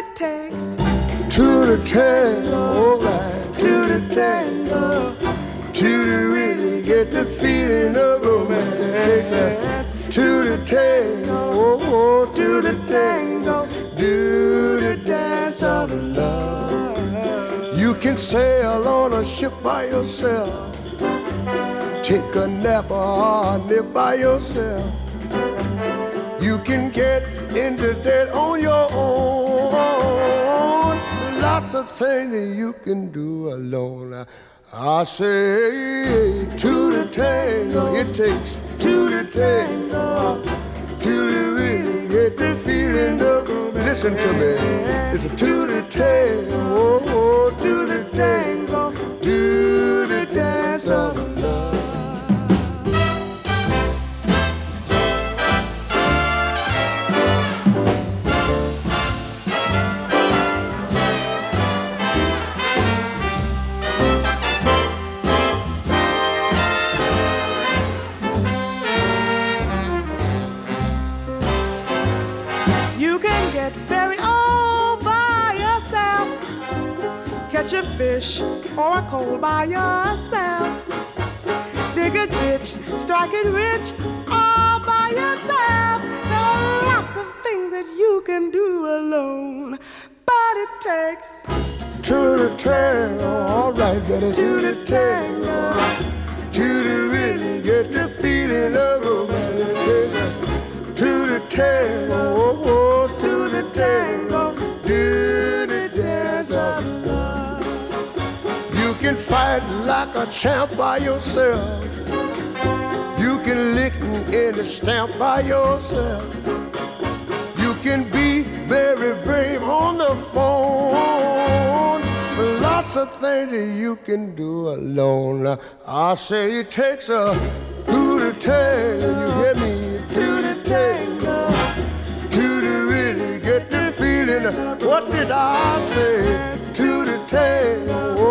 it takes to the tango, alright, to the tango, to really get the feeling of romance. It takes to the tango, oh, to the tango, do the dance of love. You can sail on a ship by yourself, take a nap or nip by yourself. You can get into that on your own. Lots of things that you can do alone. I say to the tango, it takes to the tango, to really get the feeling of. Listen to me, it's a to the tango, oh, to the tango, do the dance of love. Catch a fish or a coal by yourself. Dig a ditch, strike it rich all by yourself. There are lots of things that you can do alone, but it takes to the tango, alright, better to the tango, to the really get the feeling of romance. To the tango, oh, oh, to the tango, do the dance of love. You can fight like a champ by yourself. You can lick in the stamp by yourself. You can be very brave on the phone. Lots of things that you can do alone. I say it takes a to the tango, you hear me? To the tango, to the really get the feeling. What did I say? To the tango.